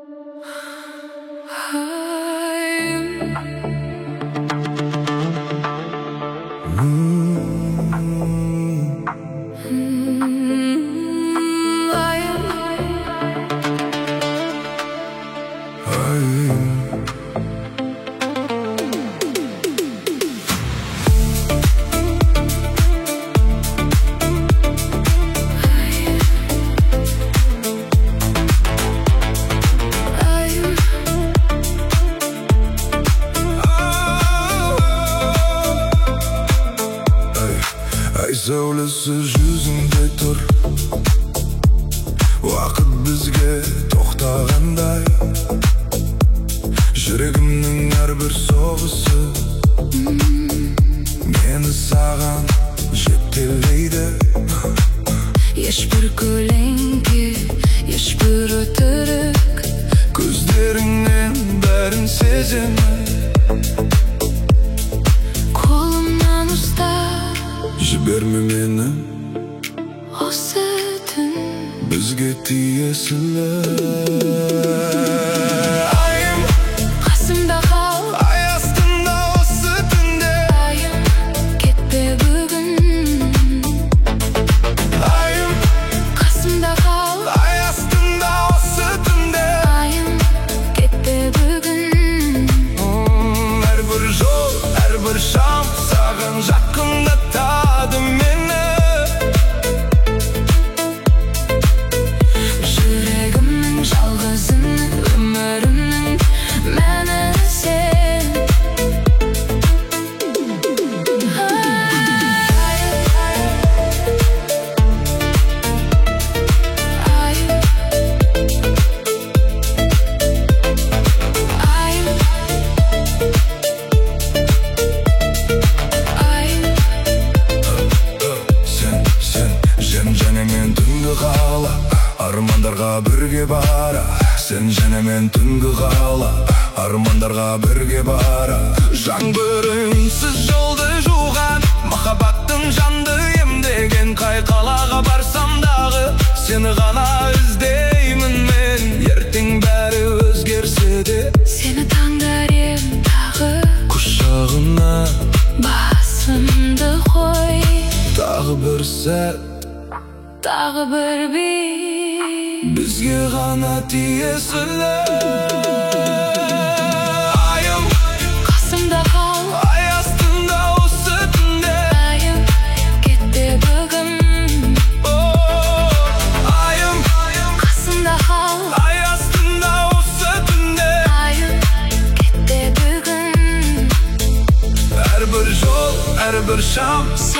Ай сәулесі жүзіңде тұр, уақыт бізге тоқтағандай. Жүрегімнің әрбір соғысы мені саған жетелейді. Ешбір көлеңке, ешбір өтірік, көздеріңнен бәрін сеземін. қолымнан ұстап жіберме мені, осы түн бізге тиесілі. айым, қасымда қал, Ай астында осы түнде. айым, кетпе бүгін. Айым, қасымда қал, ай астында осы түнде. айым, кетпе бүгін. Әрбір жол, әрбір шам саған жақындатады мені. Жүрегімнің жалғызын, өмірімнің мәні сен. Сен және мен түнгі қала, армандарға бірге бара. Сен және мен түнгі қала, армандарға бірге бара. Жаңбырыңсыз жолды жуған, махаббаттың жанды емдеген. Қай қалаға барсам дағы, сені ғана іздеймін мен. Ертең бәрі өзгерсе де, Сені таңдар ем тағы, құшағына басымды қой. тағы бір сәт, Тағы бір би, бізге ғана тиесілі. Айым, қасымда қал, ай астында осы түнде. айым, кетпе бүгін. Айым, қасымда қал, ай астында осы түнде. айым, кетпе бүгін. Әрбір жол, әрбір шам